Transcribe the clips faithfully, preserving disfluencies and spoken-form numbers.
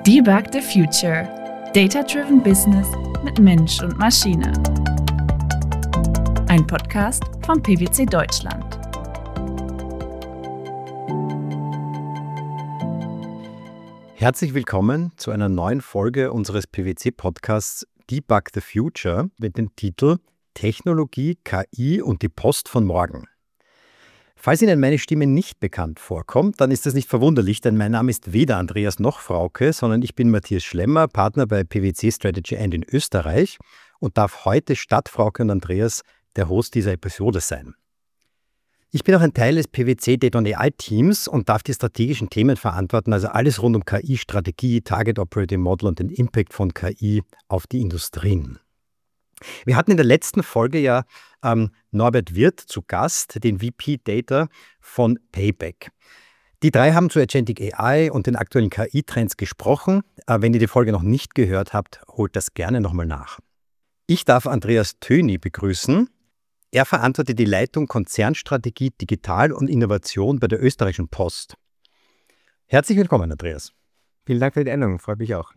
Debug the Future. Data-Driven Business mit Mensch und Maschine. Ein Podcast von P W C Deutschland. Herzlich willkommen zu einer neuen Folge unseres P W C-Podcasts Debug the Future mit dem Titel Technologie, K I und die Post von morgen. Falls Ihnen meine Stimme nicht bekannt vorkommt, dann ist das nicht verwunderlich, denn mein Name ist weder Andreas noch Frauke, sondern ich bin Matthias Schlemmer, Partner bei P W C Strategy and in Österreich und darf heute statt Frauke und Andreas der Host dieser Episode sein. Ich bin auch ein Teil des P W C Data und A I-Teams und darf die strategischen Themen verantworten, also alles rund um K I-Strategie, Target Operating Model und den Impact von K I auf die Industrien. Wir hatten in der letzten Folge ja ähm, Norbert Wirth zu Gast, den V P Data von Payback. Die drei haben zu Agentic A I und den aktuellen K I-Trends gesprochen. Äh, wenn ihr die Folge noch nicht gehört habt, holt das gerne nochmal nach. Ich darf Andreas Töni begrüßen. Er verantwortet die Leitung Konzernstrategie, Digital und Innovation bei der Österreichischen Post. Herzlich willkommen, Andreas. Vielen Dank für die Einladung, freut mich auch.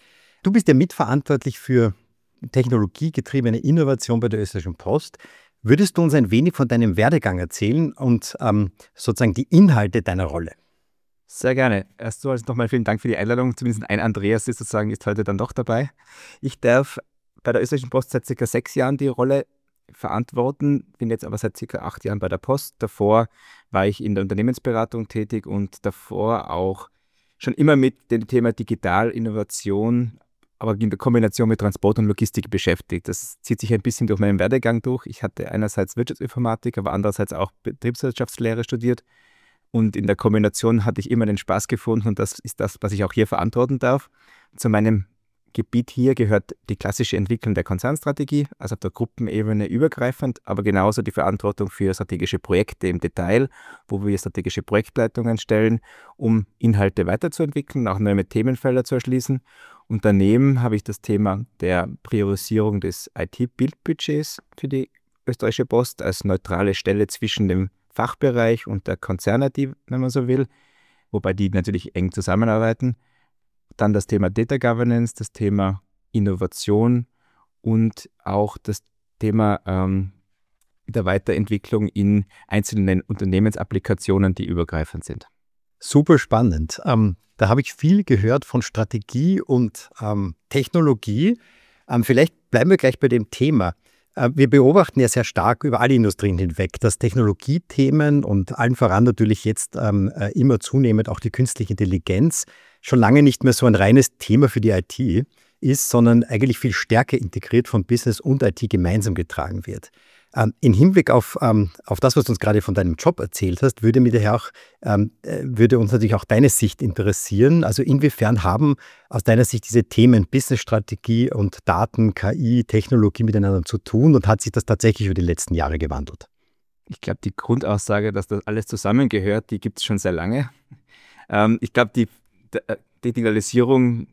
Du bist ja mitverantwortlich für technologiegetriebene Innovation bei der Österreichischen Post. Würdest du uns ein wenig von deinem Werdegang erzählen und ähm, sozusagen die Inhalte deiner Rolle? Sehr gerne. Erst so also nochmal vielen Dank für die Einladung. Zumindest ein Andreas ist sozusagen ist heute dann doch dabei. Ich darf bei der Österreichischen Post seit circa sechs Jahren die Rolle verantworten, bin jetzt aber seit circa acht Jahren bei der Post. Davor war ich in der Unternehmensberatung tätig und davor auch schon immer mit dem Thema Digitalinnovation, aber in der Kombination mit Transport und Logistik beschäftigt. Das zieht sich ein bisschen durch meinen Werdegang durch. Ich hatte einerseits Wirtschaftsinformatik, aber andererseits auch Betriebswirtschaftslehre studiert. Und in der Kombination hatte ich immer den Spaß gefunden und das ist das, was ich auch hier verantworten darf. Zu meinem Gebiet hier gehört die klassische Entwicklung der Konzernstrategie, also auf der Gruppenebene übergreifend, aber genauso die Verantwortung für strategische Projekte im Detail, wo wir strategische Projektleitungen stellen, um Inhalte weiterzuentwickeln, auch neue Themenfelder zu erschließen. Und daneben habe ich das Thema der Priorisierung des I T-Bildbudgets für die Österreichische Post als neutrale Stelle zwischen dem Fachbereich und der Konzern-I T, wenn man so will, wobei die natürlich eng zusammenarbeiten. Dann das Thema Data Governance, das Thema Innovation und auch das Thema ähm, der Weiterentwicklung in einzelnen Unternehmensapplikationen, die übergreifend sind. Super spannend. Ähm, da habe ich viel gehört von Strategie und ähm, Technologie. Ähm, vielleicht bleiben wir gleich bei dem Thema. Äh, wir beobachten ja sehr stark über alle Industrien hinweg, dass Technologiethemen und allen voran natürlich jetzt ähm, äh, immer zunehmend auch die künstliche Intelligenz schon lange nicht mehr so ein reines Thema für die I T ist, sondern eigentlich viel stärker integriert von Business und I T gemeinsam getragen wird. Ähm, Im Hinblick auf, ähm, auf das, was du uns gerade von deinem Job erzählt hast, würde, mir daher auch, ähm, würde uns natürlich auch deine Sicht interessieren. Also inwiefern haben aus deiner Sicht diese Themen Businessstrategie und Daten, K I, Technologie miteinander zu tun und hat sich das tatsächlich über die letzten Jahre gewandelt? Ich glaube, die Grundaussage, dass das alles zusammengehört, die gibt es schon sehr lange. Ähm, ich glaube, die Digitalisierung,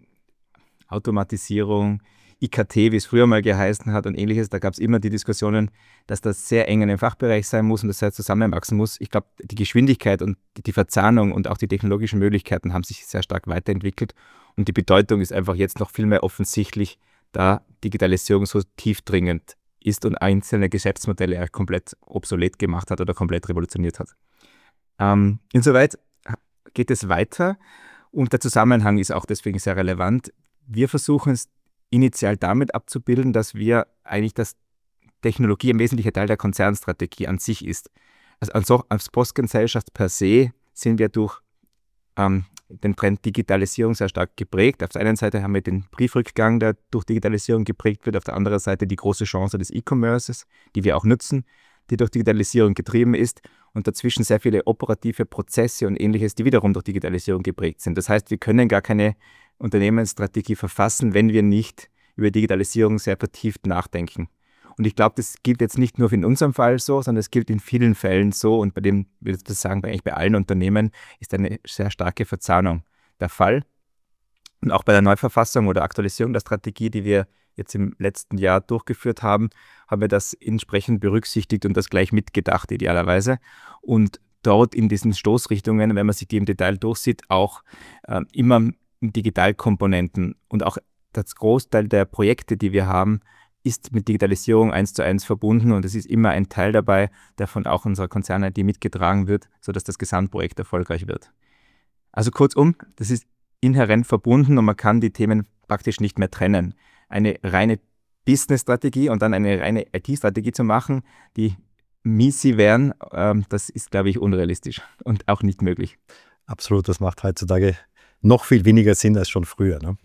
Automatisierung, I K T, wie es früher mal geheißen hat und ähnliches, da gab es immer die Diskussionen, dass das sehr eng in dem Fachbereich sein muss und das sehr zusammenwachsen muss. Ich glaube, die Geschwindigkeit und die Verzahnung und auch die technologischen Möglichkeiten haben sich sehr stark weiterentwickelt und die Bedeutung ist einfach jetzt noch viel mehr offensichtlich, da Digitalisierung so tiefdringend ist und einzelne Geschäftsmodelle auch komplett obsolet gemacht hat oder komplett revolutioniert hat. Ähm, insoweit geht es weiter. Und der Zusammenhang ist auch deswegen sehr relevant. Wir versuchen es initial damit abzubilden, dass wir eigentlich das Technologie ein wesentlicher Teil der Konzernstrategie an sich ist. Also als Postgesellschaft per se sind wir durch ähm, den Trend Digitalisierung sehr stark geprägt. Auf der einen Seite haben wir den Briefrückgang, der durch Digitalisierung geprägt wird, auf der anderen Seite die große Chance des E-Commerces, die wir auch nutzen, die durch Digitalisierung getrieben ist und dazwischen sehr viele operative Prozesse und Ähnliches, die wiederum durch Digitalisierung geprägt sind. Das heißt, wir können gar keine Unternehmensstrategie verfassen, wenn wir nicht über Digitalisierung sehr vertieft nachdenken. Und ich glaube, das gilt jetzt nicht nur in unserem Fall so, sondern es gilt in vielen Fällen so und bei dem, würde ich sagen, eigentlich bei allen Unternehmen ist eine sehr starke Verzahnung der Fall. Und auch bei der Neuverfassung oder Aktualisierung der Strategie, die wir jetzt im letzten Jahr durchgeführt haben, haben wir das entsprechend berücksichtigt und das gleich mitgedacht idealerweise. Und dort in diesen Stoßrichtungen, wenn man sich die im Detail durchsieht, auch äh, immer Digitalkomponenten und auch das Großteil der Projekte, die wir haben, ist mit Digitalisierung eins zu eins verbunden und es ist immer ein Teil dabei, der von auch unserer Konzern-I T mitgetragen wird, sodass das Gesamtprojekt erfolgreich wird. Also kurzum, das ist inhärent verbunden und man kann die Themen praktisch nicht mehr trennen. Eine reine Business-Strategie und dann eine reine I T-Strategie zu machen, die Misi wären, ähm, das ist, glaube ich, unrealistisch und auch nicht möglich. Absolut, das macht heutzutage noch viel weniger Sinn als schon früher. Ne?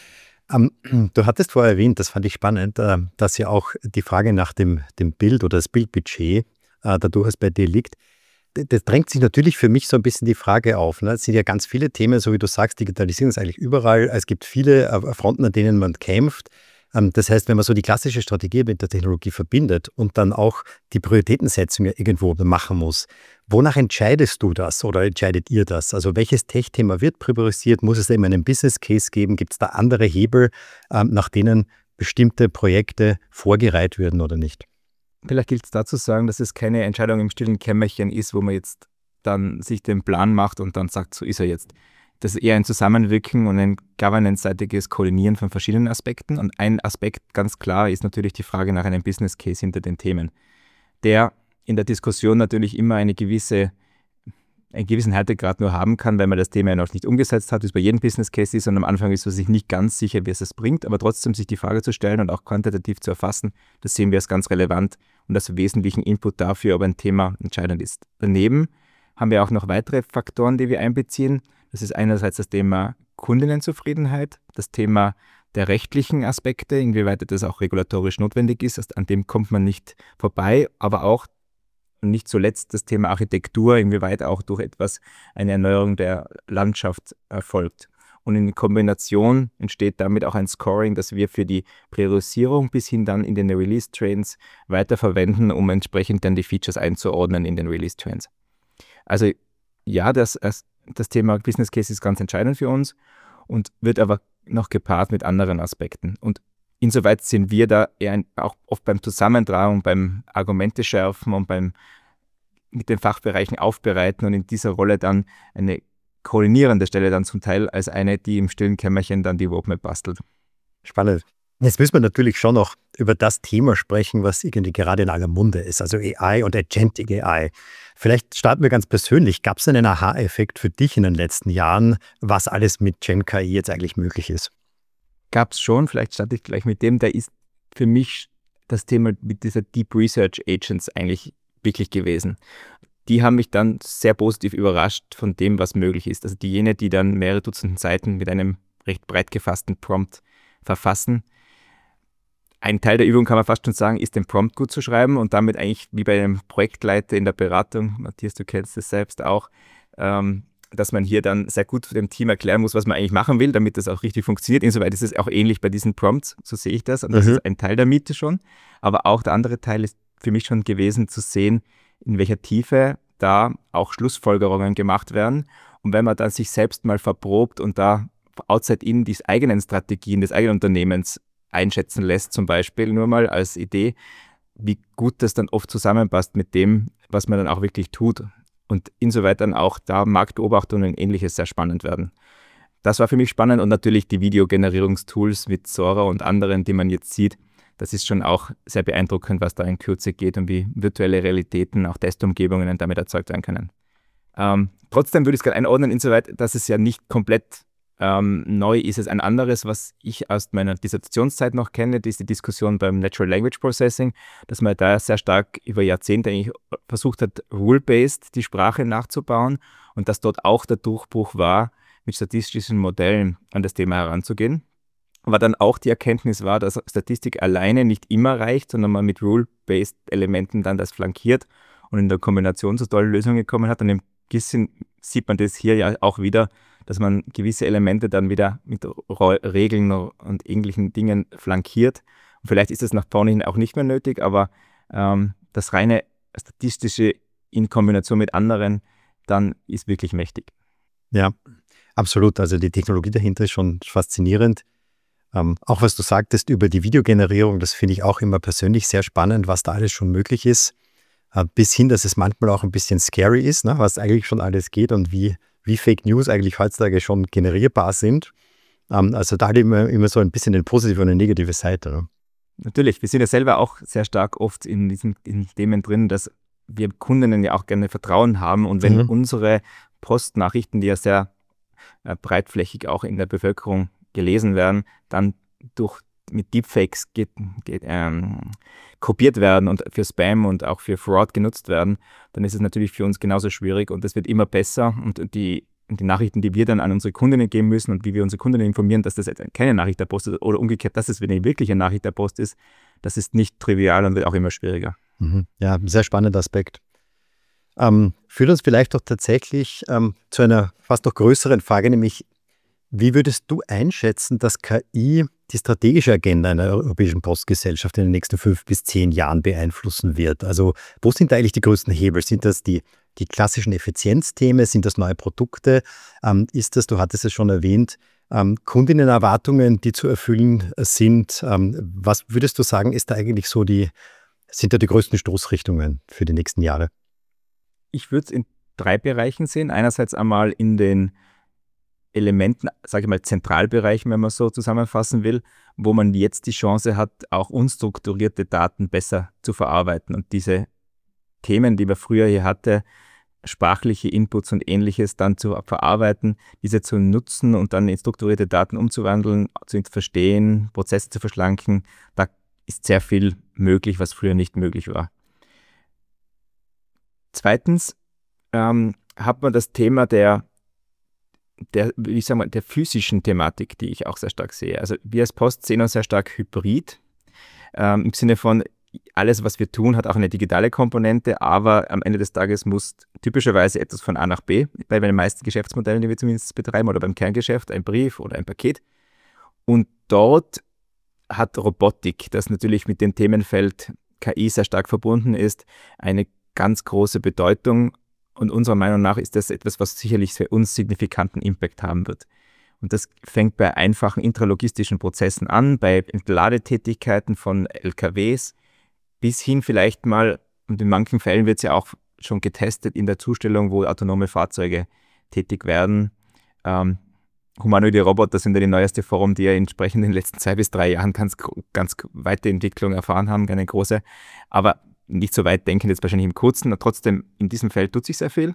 ähm, du hattest vorher erwähnt, das fand ich spannend, äh, dass ja auch die Frage nach dem, dem Bild oder das Bildbudget äh, da durchaus bei dir liegt. Das drängt sich natürlich für mich so ein bisschen die Frage auf. Ne? Es sind ja ganz viele Themen, so wie du sagst, Digitalisierung ist eigentlich überall. Es gibt viele äh, Fronten, an denen man kämpft. Ähm, das heißt, wenn man so die klassische Strategie mit der Technologie verbindet und dann auch die Prioritätensetzung ja irgendwo machen muss, wonach entscheidest du das oder entscheidet ihr das? Also welches Tech-Thema wird priorisiert? Muss es da immer einen Business Case geben? Gibt es da andere Hebel, ähm, nach denen bestimmte Projekte vorgereiht werden oder nicht? Vielleicht gilt es dazu sagen, dass es keine Entscheidung im stillen Kämmerchen ist, wo man jetzt dann sich den Plan macht und dann sagt, so ist er jetzt. Das ist eher ein Zusammenwirken und ein governance-seitiges Koordinieren von verschiedenen Aspekten. Und ein Aspekt ganz klar ist natürlich die Frage nach einem Business Case hinter den Themen, der in der Diskussion natürlich immer eine gewisse, einen gewissen Härtegrad nur haben kann, weil man das Thema ja noch nicht umgesetzt hat, wie es bei jedem Business Case ist und am Anfang ist man sich nicht ganz sicher, wie es es bringt, aber trotzdem sich die Frage zu stellen und auch quantitativ zu erfassen, das sehen wir als ganz relevant und als wesentlichen Input dafür, ob ein Thema entscheidend ist. Daneben haben wir auch noch weitere Faktoren, die wir einbeziehen. Das ist einerseits das Thema Kundinnenzufriedenheit, das Thema der rechtlichen Aspekte, inwieweit das auch regulatorisch notwendig ist, an dem kommt man nicht vorbei, aber auch und nicht zuletzt das Thema Architektur, inwieweit auch durch etwas eine Erneuerung der Landschaft erfolgt. Und in Kombination entsteht damit auch ein Scoring, das wir für die Priorisierung bis hin dann in den Release-Trains weiterverwenden, um entsprechend dann die Features einzuordnen in den Release-Trains. Also ja, das, das Thema Business Case ist ganz entscheidend für uns und wird aber noch gepaart mit anderen Aspekten. Und insoweit sind wir da eher ein, auch oft beim Zusammentragen, beim Argumente schärfen und beim mit den Fachbereichen aufbereiten und in dieser Rolle dann eine koordinierende Stelle dann zum Teil als eine, die im stillen Kämmerchen dann die Roadmap bastelt. Spannend. Jetzt müssen wir natürlich schon noch über das Thema sprechen, was irgendwie gerade in aller Munde ist, also A I und Agentic A I. Vielleicht starten wir ganz persönlich. Gab es einen Aha-Effekt für dich in den letzten Jahren, was alles mit Gen K I jetzt eigentlich möglich ist? Gab es schon, vielleicht starte ich gleich mit dem, da ist für mich das Thema mit dieser Deep Research Agents eigentlich wirklich gewesen. Die haben mich dann sehr positiv überrascht von dem, was möglich ist. Also diejenigen, die dann mehrere Dutzend Seiten mit einem recht breit gefassten Prompt verfassen. Ein Teil der Übung kann man fast schon sagen, ist den Prompt gut zu schreiben und damit eigentlich wie bei einem Projektleiter in der Beratung, Matthias, du kennst es selbst auch, ähm, dass man hier dann sehr gut dem Team erklären muss, was man eigentlich machen will, damit das auch richtig funktioniert. Insoweit ist es auch ähnlich bei diesen Prompts, so sehe ich das. Und das mhm. ist ein Teil der Miete schon. Aber auch der andere Teil ist für mich schon gewesen, zu sehen, in welcher Tiefe da auch Schlussfolgerungen gemacht werden. Und wenn man dann sich selbst mal verprobt und da outside in die eigenen Strategien des eigenen Unternehmens einschätzen lässt, zum Beispiel nur mal als Idee, wie gut das dann oft zusammenpasst mit dem, was man dann auch wirklich tut. Und insoweit dann auch da Marktbeobachtungen und Ähnliches sehr spannend werden. Das war für mich spannend und natürlich die Videogenerierungstools mit Sora und anderen, die man jetzt sieht. Das ist schon auch sehr beeindruckend, was da in Kürze geht und wie virtuelle Realitäten, auch Testumgebungen damit erzeugt werden können. Ähm, trotzdem würde ich es gerade einordnen, insoweit, dass es ja nicht komplett ähm, neu ist. Es ein anderes, was ich aus meiner Dissertationszeit noch kenne, das ist die Diskussion beim Natural Language Processing, dass man da sehr stark über Jahrzehnte eigentlich versucht hat, rule-based die Sprache nachzubauen und dass dort auch der Durchbruch war, mit statistischen Modellen an das Thema heranzugehen. Aber dann auch die Erkenntnis war, dass Statistik alleine nicht immer reicht, sondern man mit Rule-based Elementen dann das flankiert und in der Kombination zu tollen Lösungen gekommen hat. Und im bisschen sieht man das hier ja auch wieder, dass man gewisse Elemente dann wieder mit Regeln und ähnlichen Dingen flankiert. Und vielleicht ist das nach vorne hin auch nicht mehr nötig, aber ähm, das reine Statistische in Kombination mit anderen dann ist wirklich mächtig. Ja, absolut. Also die Technologie dahinter ist schon faszinierend. Ähm, auch was du sagtest über die Videogenerierung, das finde ich auch immer persönlich sehr spannend, was da alles schon möglich ist. Äh, bis hin, dass es manchmal auch ein bisschen scary ist, ne, was eigentlich schon alles geht und wie, wie Fake News eigentlich heutzutage schon generierbar sind. Ähm, also da hat immer, immer so ein bisschen eine positive und eine negative Seite. Ne? Natürlich, wir sind ja selber auch sehr stark oft in diesen in Themen drin, dass wir Kundinnen ja auch gerne Vertrauen haben und wenn Mhm. unsere Postnachrichten, die ja sehr äh, breitflächig auch in der Bevölkerung gelesen werden, dann durch mit Deepfakes get, get, ähm, kopiert werden und für Spam und auch für Fraud genutzt werden, dann ist es natürlich für uns genauso schwierig und es wird immer besser und die, die Nachrichten, die wir dann an unsere Kundinnen geben müssen und wie wir unsere Kundinnen informieren, dass das keine Nachricht der Post ist oder umgekehrt, dass es eine wirkliche Nachricht der Post ist, das ist nicht trivial und wird auch immer schwieriger. Mhm. Ja, ein sehr spannender Aspekt. Ähm, führt uns vielleicht doch tatsächlich ähm, zu einer fast noch größeren Frage, nämlich wie würdest du einschätzen, dass K I die strategische Agenda einer europäischen Postgesellschaft in den nächsten fünf bis zehn Jahren beeinflussen wird? Also wo sind da eigentlich die größten Hebel? Sind das die, die klassischen Effizienzthemen? Sind das neue Produkte? Ähm, ist das, du hattest es schon erwähnt, ähm, Kundinnenerwartungen, die zu erfüllen sind? Ähm, was würdest du sagen, ist da eigentlich so die, sind da die größten Stoßrichtungen für die nächsten Jahre? Ich würde es in drei Bereichen sehen. Einerseits einmal in den Elementen, sage ich mal, Zentralbereichen, wenn man so zusammenfassen will, wo man jetzt die Chance hat, auch unstrukturierte Daten besser zu verarbeiten und diese Themen, die man früher hier hatte, sprachliche Inputs und Ähnliches dann zu verarbeiten, diese zu nutzen und dann in strukturierte Daten umzuwandeln, zu verstehen, Prozesse zu verschlanken, da ist sehr viel möglich, was früher nicht möglich war. Zweitens ähm, hat man das Thema der Der, ich sag mal, der physischen Thematik, die ich auch sehr stark sehe. Also wir als Post sehen uns sehr stark hybrid, ähm, im Sinne von, alles, was wir tun, hat auch eine digitale Komponente, aber am Ende des Tages muss typischerweise etwas von A nach B, bei den meisten Geschäftsmodellen, die wir zumindest betreiben, oder beim Kerngeschäft, ein Brief oder ein Paket. Und dort hat Robotik, das natürlich mit dem Themenfeld K I sehr stark verbunden ist, eine ganz große Bedeutung. Und unserer Meinung nach ist das etwas, was sicherlich für uns signifikanten Impact haben wird. Und das fängt bei einfachen intralogistischen Prozessen an, bei Entladetätigkeiten von L K Ws, bis hin vielleicht mal, und in manchen Fällen wird es ja auch schon getestet, in der Zustellung, wo autonome Fahrzeuge tätig werden. Ähm, humanoide Roboter sind ja die neueste Form, die ja entsprechend in den letzten zwei bis drei Jahren ganz, ganz weite Entwicklung erfahren haben, keine große. Aber nicht so weit denken, jetzt wahrscheinlich im Kurzen, aber trotzdem in diesem Feld tut sich sehr viel.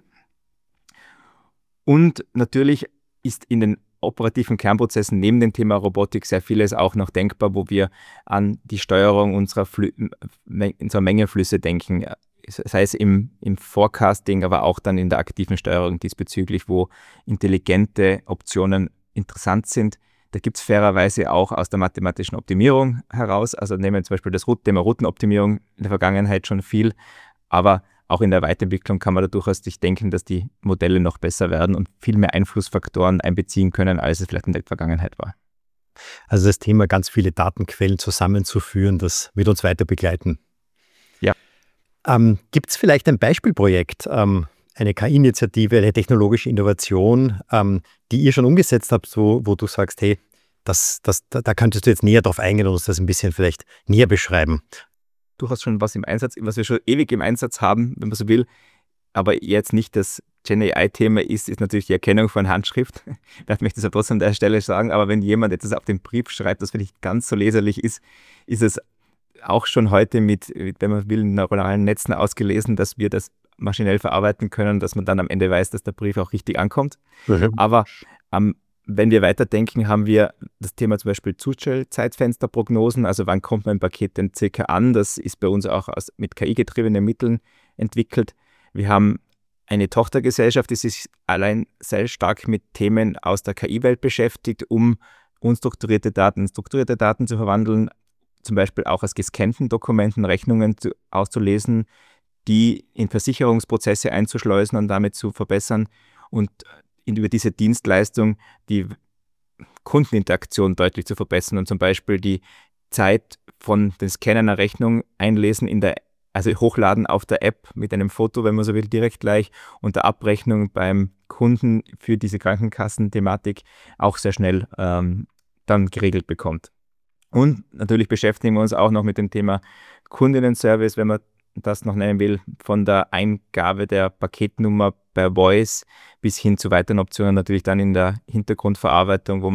Und natürlich ist in den operativen Kernprozessen neben dem Thema Robotik sehr vieles auch noch denkbar, wo wir an die Steuerung unserer, Flü unserer Mengeflüsse denken, sei es im, im Forecasting, aber auch dann in der aktiven Steuerung diesbezüglich, wo intelligente Optionen interessant sind. Da gibt es fairerweise auch aus der mathematischen Optimierung heraus, also nehmen wir zum Beispiel das Thema Routenoptimierung in der Vergangenheit schon viel, aber auch in der Weiterentwicklung kann man da durchaus sich denken, dass die Modelle noch besser werden und viel mehr Einflussfaktoren einbeziehen können, als es vielleicht in der Vergangenheit war. Also das Thema, ganz viele Datenquellen zusammenzuführen, das wird uns weiter begleiten. Ja. Ähm, gibt es vielleicht ein Beispielprojekt, ähm, eine K I-Initiative, eine technologische Innovation, ähm, die ihr schon umgesetzt habt, so, wo du sagst, hey, das, das, da, da könntest du jetzt näher drauf eingehen und uns das ein bisschen vielleicht näher beschreiben? Du hast schon was im Einsatz, was wir schon ewig im Einsatz haben, wenn man so will, aber jetzt nicht das Gen A I-Thema ist, ist natürlich die Erkennung von Handschrift. Ich möchte es ja trotzdem an der Stelle sagen, aber wenn jemand etwas auf den Brief schreibt, das vielleicht ganz so leserlich ist, ist es auch schon heute mit, wenn man will, neuronalen Netzen ausgelesen, dass wir das maschinell verarbeiten können, dass man dann am Ende weiß, dass der Brief auch richtig ankommt. Mhm. Aber ähm, wenn wir weiterdenken, haben wir das Thema zum Beispiel Zustellzeitfensterprognosen, also wann kommt mein Paket denn circa an, das ist bei uns auch aus, mit K I-getriebenen Mitteln entwickelt. Wir haben eine Tochtergesellschaft, die sich allein sehr stark mit Themen aus der K I-Welt beschäftigt, um unstrukturierte Daten in strukturierte Daten zu verwandeln, zum Beispiel auch aus gescannten Dokumenten Rechnungen zu, auszulesen, die in Versicherungsprozesse einzuschleusen und damit zu verbessern und über diese Dienstleistung die Kundeninteraktion deutlich zu verbessern und zum Beispiel die Zeit von den Scannen einer Rechnung einlesen in der, also hochladen auf der App mit einem Foto, wenn man so will, direkt gleich und der Abrechnung beim Kunden für diese Krankenkassenthematik auch sehr schnell ähm, dann geregelt bekommt. Und natürlich beschäftigen wir uns auch noch mit dem Thema Kundinnenservice, wenn man das noch nennen will, von der Eingabe der Paketnummer per Voice bis hin zu weiteren Optionen natürlich dann in der Hintergrundverarbeitung, wo man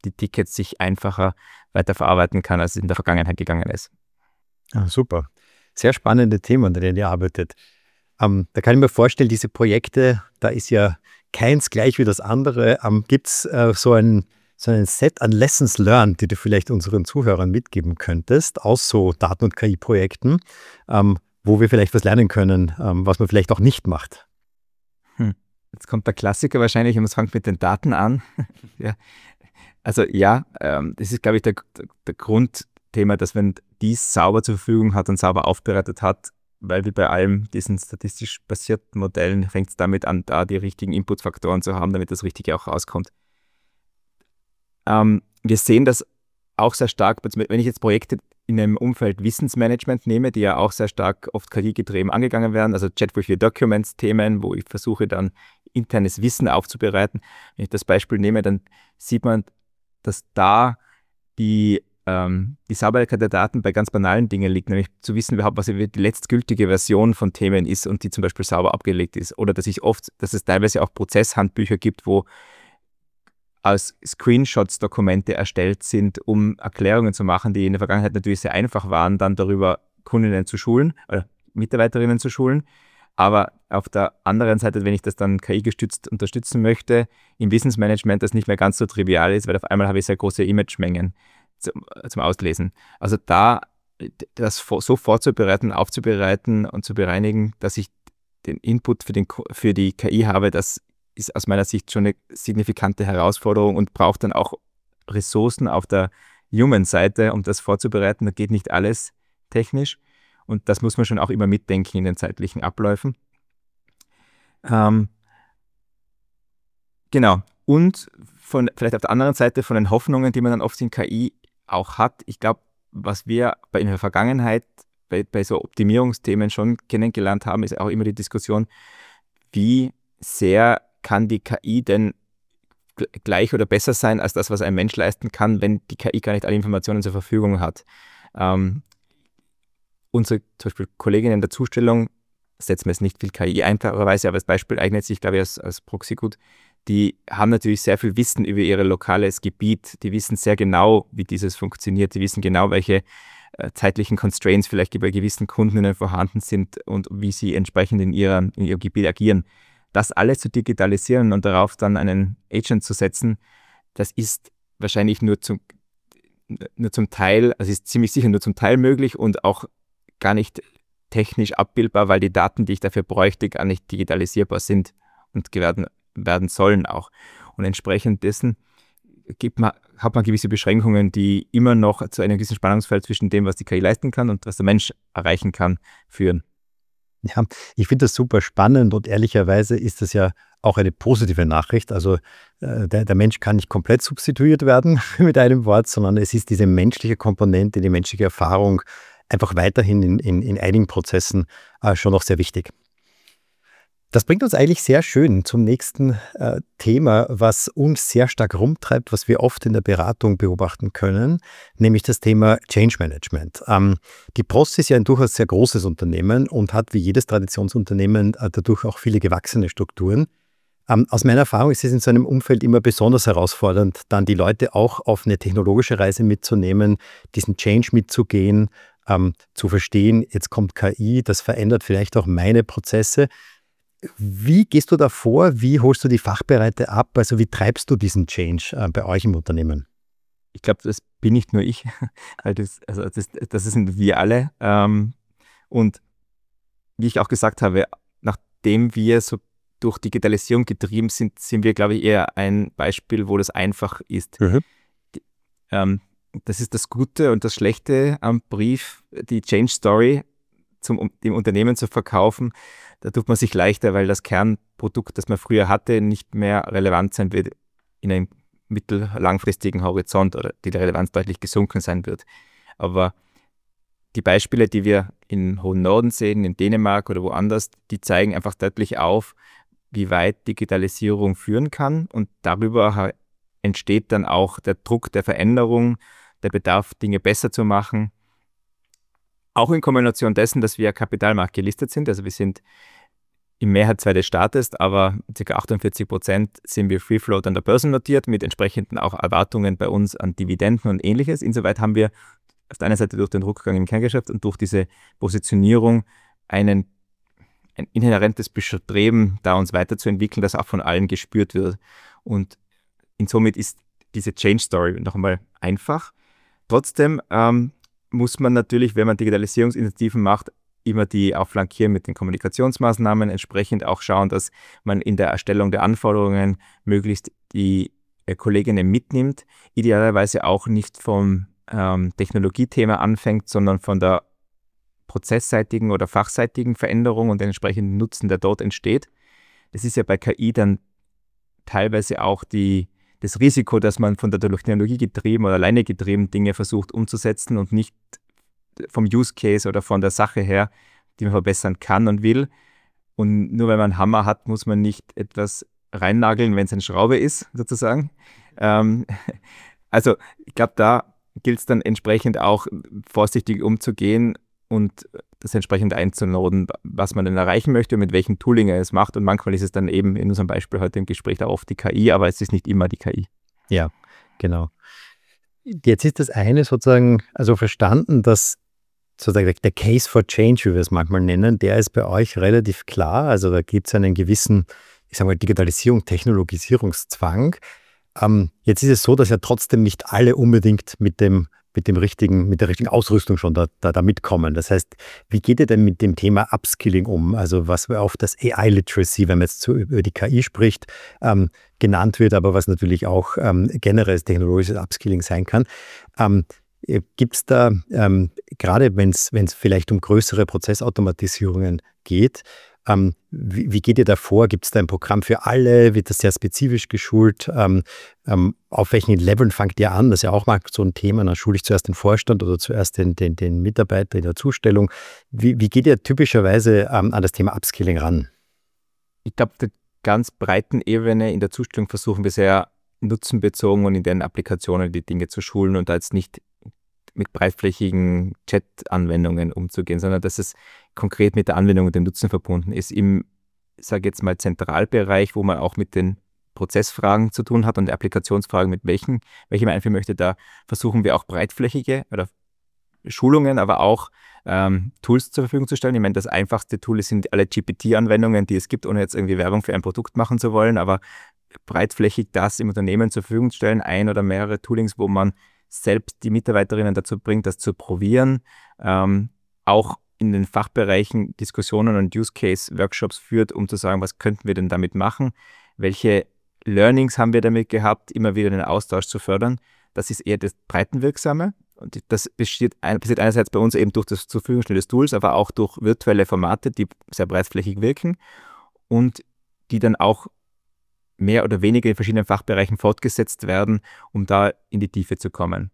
die Tickets sich einfacher weiterverarbeiten kann, als es in der Vergangenheit gegangen ist. Ah, super. Sehr spannende Themen, an denen ihr arbeitet. Ähm, da kann ich mir vorstellen, diese Projekte, da ist ja keins gleich wie das andere. Ähm, Gibt es äh, so ein so ein Set an Lessons learned, die du vielleicht unseren Zuhörern mitgeben könntest, aus so Daten- und K I-Projekten, ähm, wo wir vielleicht was lernen können, ähm, was man vielleicht auch nicht macht? Hm. Jetzt kommt der Klassiker wahrscheinlich und es fängt mit den Daten an. Ja. Also ja, ähm, das ist, glaube ich, der, der, der Grundthema, dass wenn dies sauber zur Verfügung hat und sauber aufbereitet hat, weil wie bei allem diesen statistisch basierten Modellen fängt es damit an, da die richtigen Inputfaktoren zu haben, damit das Richtige auch rauskommt. Ähm, wir sehen das auch sehr stark, wenn ich jetzt Projekte in einem Umfeld Wissensmanagement nehme, die ja auch sehr stark oft K I-getrieben angegangen werden, also Chat with your Documents-Themen, wo ich versuche dann internes Wissen aufzubereiten. Wenn ich das Beispiel nehme, dann sieht man, dass da die, ähm, die Sauberkeit der Daten bei ganz banalen Dingen liegt, nämlich zu wissen überhaupt, was die letztgültige Version von Themen ist und die zum Beispiel sauber abgelegt ist. Oder dass ich oft, dass es teilweise auch Prozesshandbücher gibt, wo als Screenshots Dokumente erstellt sind, um Erklärungen zu machen, die in der Vergangenheit natürlich sehr einfach waren, dann darüber Kundinnen zu schulen oder Mitarbeiterinnen zu schulen. Aber auf der anderen Seite, wenn ich das dann K I-gestützt unterstützen möchte, im Wissensmanagement das nicht mehr ganz so trivial ist, weil auf einmal habe ich sehr große Imagemengen zum, zum Auslesen. Also da das so vorzubereiten, aufzubereiten und zu bereinigen, dass ich den Input für, den, für die K I habe, das ist aus meiner Sicht schon eine signifikante Herausforderung und braucht dann auch Ressourcen auf der Human-Seite, um das vorzubereiten. Da geht nicht alles technisch und das muss man schon auch immer mitdenken in den zeitlichen Abläufen. Ähm, genau. Und von, vielleicht auf der anderen Seite von den Hoffnungen, die man dann oft in K I auch hat. Ich glaube, was wir bei, in der Vergangenheit bei, bei so Optimierungsthemen schon kennengelernt haben, ist auch immer die Diskussion, wie sehr kann die K I denn gleich oder besser sein als das, was ein Mensch leisten kann, wenn die K I gar nicht alle Informationen zur Verfügung hat. Ähm, unsere zum Beispiel Kolleginnen in der Zustellung setzen wir jetzt nicht viel K I ein, klarerweise, aber das Beispiel eignet sich, glaube ich, als, als Proxy gut. Die haben natürlich sehr viel Wissen über ihr lokales Gebiet. Die wissen sehr genau, wie dieses funktioniert. Die wissen genau, welche äh, zeitlichen Constraints vielleicht bei gewissen Kundinnen vorhanden sind und wie sie entsprechend in, ihrer, in ihrem Gebiet agieren. Das alles zu digitalisieren und darauf dann einen Agent zu setzen, das ist wahrscheinlich nur zum, nur zum Teil, also ist ziemlich sicher nur zum Teil möglich und auch gar nicht technisch abbildbar, weil die Daten, die ich dafür bräuchte, gar nicht digitalisierbar sind und werden, werden sollen auch. Und entsprechend dessen gibt man, hat man gewisse Beschränkungen, die immer noch zu einem gewissen Spannungsfeld zwischen dem, was die K I leisten kann und was der Mensch erreichen kann, führen. Ja, ich finde das super spannend und ehrlicherweise ist das ja auch eine positive Nachricht. Also äh, der, der Mensch kann nicht komplett substituiert werden mit einem Wort, sondern es ist diese menschliche Komponente, die menschliche Erfahrung einfach weiterhin in, in, in einigen Prozessen äh, schon noch sehr wichtig. Das bringt uns eigentlich sehr schön zum nächsten äh, Thema, was uns sehr stark rumtreibt, was wir oft in der Beratung beobachten können, nämlich das Thema Change Management. Ähm, die Post ist ja ein durchaus sehr großes Unternehmen und hat wie jedes Traditionsunternehmen äh, dadurch auch viele gewachsene Strukturen. Ähm, aus meiner Erfahrung ist es in so einem Umfeld immer besonders herausfordernd, dann die Leute auch auf eine technologische Reise mitzunehmen, diesen Change mitzugehen, ähm, zu verstehen, jetzt kommt K I, das verändert vielleicht auch meine Prozesse. Wie gehst du da vor? Wie holst du die Fachbereiche ab? Also wie treibst du diesen Change äh, bei euch im Unternehmen? Ich glaube, das bin nicht nur ich, weil das, also das, das sind wir alle. Ähm, und wie ich auch gesagt habe, nachdem wir so durch Digitalisierung getrieben sind, sind wir, glaube ich, eher ein Beispiel, wo das einfach ist. Mhm. Die, ähm, das ist das Gute und das Schlechte am Brief, die Change Story zum, um, dem Unternehmen zu verkaufen. Da tut man sich leichter, weil das Kernprodukt, das man früher hatte, nicht mehr relevant sein wird in einem mittel-langfristigen Horizont oder die Relevanz deutlich gesunken sein wird. Aber die Beispiele, die wir im hohen Norden sehen, in Dänemark oder woanders, die zeigen einfach deutlich auf, wie weit Digitalisierung führen kann und darüber entsteht dann auch der Druck der Veränderung, der Bedarf, Dinge besser zu machen. Auch in Kombination dessen, dass wir Kapitalmarkt gelistet sind, also wir sind im Mehrheitsteil des Staates, aber ca. achtundvierzig Prozent sind wir Free Float an der Börse notiert, mit entsprechenden auch Erwartungen bei uns an Dividenden und Ähnliches. Insoweit haben wir auf der einen Seite durch den Rückgang im Kerngeschäft und durch diese Positionierung einen, ein inhärentes Bestreben, da uns weiterzuentwickeln, das auch von allen gespürt wird. Und insomit ist diese Change Story noch einmal einfach. Trotzdem ähm, muss man natürlich, wenn man Digitalisierungsinitiativen macht, immer die auch flankieren mit den Kommunikationsmaßnahmen, entsprechend auch schauen, dass man in der Erstellung der Anforderungen möglichst die äh, Kolleginnen mitnimmt, idealerweise auch nicht vom ähm, Technologiethema anfängt, sondern von der prozessseitigen oder fachseitigen Veränderung und den entsprechenden Nutzen, der dort entsteht. Das ist ja bei K I dann teilweise auch die, das Risiko, dass man von der Technologie getrieben oder alleine getrieben Dinge versucht umzusetzen und nicht vom Use Case oder von der Sache her, die man verbessern kann und will. Und nur wenn man einen Hammer hat, muss man nicht etwas reinnageln, wenn es eine Schraube ist, sozusagen. Ähm, also ich glaube, da gilt es dann entsprechend auch vorsichtig umzugehen und das entsprechend einzunoden, was man denn erreichen möchte und mit welchem Tooling er es macht. Und manchmal ist es dann eben in unserem Beispiel heute im Gespräch auch oft die K I, aber es ist nicht immer die K I. Ja, genau. Jetzt ist das eine sozusagen, also verstanden, dass sozusagen der Case for Change, wie wir es manchmal nennen, der ist bei euch relativ klar. Also da gibt es einen gewissen, ich sage mal, Digitalisierung, Technologisierungszwang. Ähm, jetzt ist es so, dass ja trotzdem nicht alle unbedingt mit dem, mit dem richtigen, mit der richtigen Ausrüstung schon da, da, da mitkommen. Das heißt, wie geht ihr denn mit dem Thema Upskilling um? Also was auf das A I-Literacy, wenn man jetzt so über die K I spricht, ähm, genannt wird, aber was natürlich auch ähm, generelles technologisches Upskilling sein kann. Ähm, Gibt es da, ähm, gerade wenn es vielleicht um größere Prozessautomatisierungen geht, ähm, wie, wie geht ihr da vor? Gibt es da ein Programm für alle? Wird das sehr spezifisch geschult? Ähm, ähm, auf welchen Leveln fangt ihr an? Das ist ja auch mal so ein Thema. Dann schule ich zuerst den Vorstand oder zuerst den, den, den Mitarbeiter in der Zustellung. Wie, wie geht ihr typischerweise ähm, an das Thema Upskilling ran? Ich glaube, der ganz breiten Ebene in der Zustellung versuchen wir sehr nutzenbezogen und in den Applikationen die Dinge zu schulen und da jetzt nicht mit breitflächigen Chat-Anwendungen umzugehen, sondern dass es konkret mit der Anwendung und dem Nutzen verbunden ist. Im, sage jetzt mal, Zentralbereich, wo man auch mit den Prozessfragen zu tun hat und Applikationsfragen, mit welchen, welche man einführen möchte, da versuchen wir auch breitflächige oder Schulungen, aber auch ähm, Tools zur Verfügung zu stellen. Ich meine, das einfachste Tool sind alle G P T-Anwendungen, die es gibt, ohne jetzt irgendwie Werbung für ein Produkt machen zu wollen, aber breitflächig das im Unternehmen zur Verfügung zu stellen, ein oder mehrere Toolings, wo man selbst die Mitarbeiterinnen dazu bringt, das zu probieren, ähm, auch in den Fachbereichen Diskussionen und Use-Case-Workshops führt, um zu sagen, was könnten wir denn damit machen, welche Learnings haben wir damit gehabt, immer wieder den Austausch zu fördern. Das ist eher das Breitenwirksame und das besteht, besteht einerseits bei uns eben durch das zur Verfügung stellen des Tools, aber auch durch virtuelle Formate, die sehr breitflächig wirken und die dann auch mehr oder weniger in verschiedenen Fachbereichen fortgesetzt werden, um da in die Tiefe zu kommen.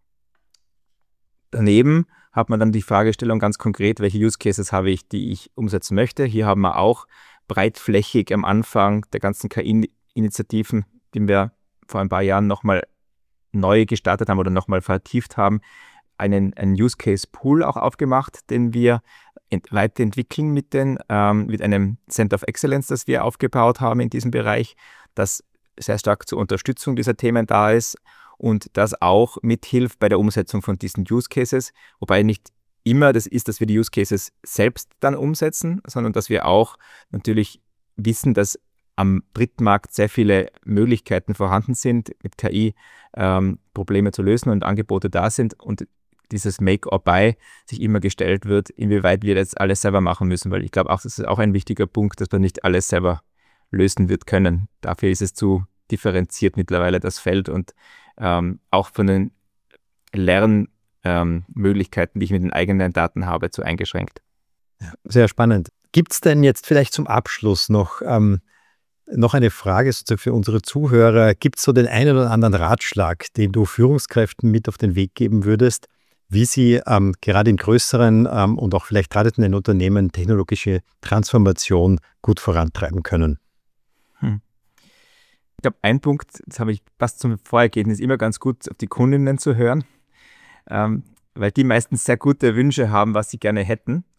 Daneben hat man dann die Fragestellung ganz konkret, welche Use Cases habe ich, die ich umsetzen möchte. Hier haben wir auch breitflächig am Anfang der ganzen K I-Initiativen, die wir vor ein paar Jahren nochmal neu gestartet haben oder nochmal vertieft haben, einen, einen Use Case Pool auch aufgemacht, den wir ent- weiterentwickeln mit, den, ähm, mit einem Center of Excellence, das wir aufgebaut haben in diesem Bereich, das sehr stark zur Unterstützung dieser Themen da ist und das auch mithilft bei der Umsetzung von diesen Use Cases, wobei nicht immer das ist, dass wir die Use Cases selbst dann umsetzen, sondern dass wir auch natürlich wissen, dass am Drittmarkt sehr viele Möglichkeiten vorhanden sind, mit K I ähm, Probleme zu lösen und Angebote da sind und dieses Make or Buy sich immer gestellt wird, inwieweit wir das alles selber machen müssen, weil ich glaube auch, das ist auch ein wichtiger Punkt, dass man nicht alles selber lösen wird können. Dafür ist es zu differenziert mittlerweile das Feld und ähm, auch von den Lernmöglichkeiten, ähm, die ich mit den eigenen Daten habe, zu eingeschränkt. Ja, sehr spannend. Gibt es denn jetzt vielleicht zum Abschluss noch ähm, Noch eine Frage sozusagen für unsere Zuhörer. Gibt es so den einen oder anderen Ratschlag, den du Führungskräften mit auf den Weg geben würdest, wie sie ähm, gerade in größeren ähm, und auch vielleicht traditionellen Unternehmen technologische Transformation gut vorantreiben können? Hm. Ich glaube, ein Punkt, das habe ich passt zum Vorergebnis, immer ganz gut auf die Kundinnen zu hören, ähm, weil die meistens sehr gute Wünsche haben, was sie gerne hätten.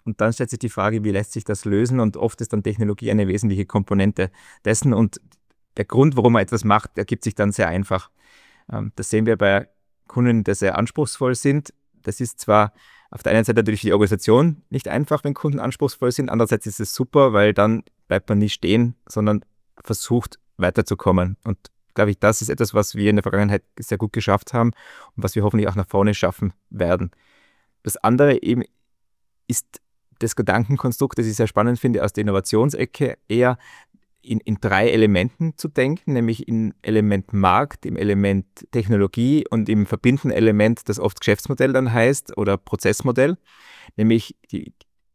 Und dann stellt sich die Frage, wie lässt sich das lösen? Und oft ist dann Technologie eine wesentliche Komponente dessen. Und der Grund, warum man etwas macht, ergibt sich dann sehr einfach. Das sehen wir bei Kunden, die sehr anspruchsvoll sind. Das ist zwar auf der einen Seite natürlich für die Organisation nicht einfach, wenn Kunden anspruchsvoll sind. Andererseits ist es super, weil dann bleibt man nicht stehen, sondern versucht weiterzukommen. Und glaube ich, das ist etwas, was wir in der Vergangenheit sehr gut geschafft haben und was wir hoffentlich auch nach vorne schaffen werden. Das andere eben ist das Gedankenkonstrukt, das ich sehr spannend finde, aus der Innovationsecke eher in, in drei Elementen zu denken, nämlich im Element Markt, im Element Technologie und im verbindenden Element, das oft Geschäftsmodell dann heißt oder Prozessmodell, nämlich die,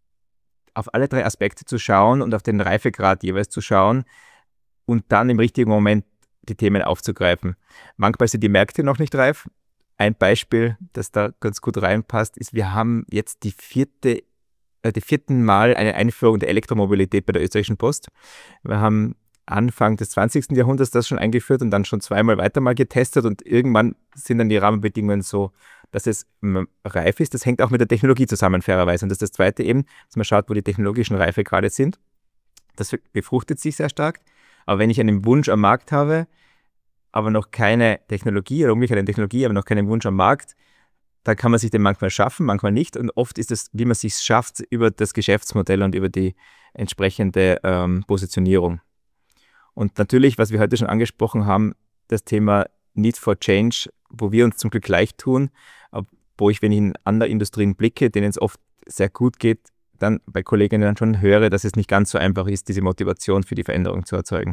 auf alle drei Aspekte zu schauen und auf den Reifegrad jeweils zu schauen und dann im richtigen Moment die Themen aufzugreifen. Manchmal sind die Märkte noch nicht reif. Ein Beispiel, das da ganz gut reinpasst, ist, wir haben jetzt die vierte, äh, die vierten Mal eine Einführung der Elektromobilität bei der Österreichischen Post. Wir haben Anfang des zwanzigsten Jahrhunderts das schon eingeführt und dann schon zweimal weiter mal getestet und irgendwann sind dann die Rahmenbedingungen so, dass es m, reif ist. Das hängt auch mit der Technologie zusammen, fairerweise. Und das ist das Zweite eben, dass man schaut, wo die technologischen Reife gerade sind. Das befruchtet sich sehr stark. Aber wenn ich einen Wunsch am Markt habe, aber noch keine Technologie oder umgekehrt eine Technologie, aber noch keinen Wunsch am Markt, dann kann man sich den manchmal schaffen, manchmal nicht. Und oft ist es, wie man es sich schafft, über das Geschäftsmodell und über die entsprechende ähm, Positionierung. Und natürlich, was wir heute schon angesprochen haben, das Thema Need for Change, wo wir uns zum Glück leicht tun, wo ich, wenn ich in andere Industrien blicke, denen es oft sehr gut geht, dann bei Kolleginnen dann schon höre, dass es nicht ganz so einfach ist, diese Motivation für die Veränderung zu erzeugen.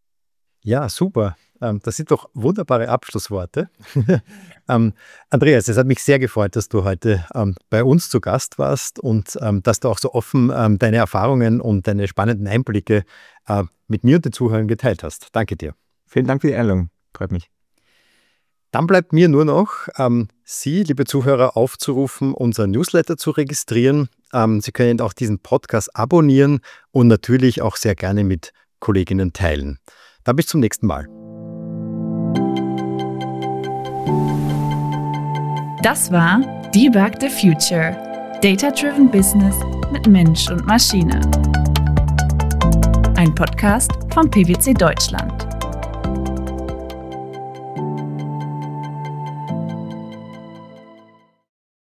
Ja, super. Ähm, das sind doch wunderbare Abschlussworte. ähm, Andreas, es hat mich sehr gefreut, dass du heute ähm, bei uns zu Gast warst und ähm, dass du auch so offen ähm, deine Erfahrungen und deine spannenden Einblicke äh, mit mir und den Zuhörern geteilt hast. Danke dir. Vielen Dank für die Einladung. Freut mich. Dann bleibt mir nur noch, ähm, Sie, liebe Zuhörer, aufzurufen, unser Newsletter zu registrieren. Ähm, Sie können auch diesen Podcast abonnieren und natürlich auch sehr gerne mit Kolleginnen teilen. Dann bis zum nächsten Mal. Das war Debug the Future. Data-Driven Business mit Mensch und Maschine. Ein Podcast von P W C Deutschland.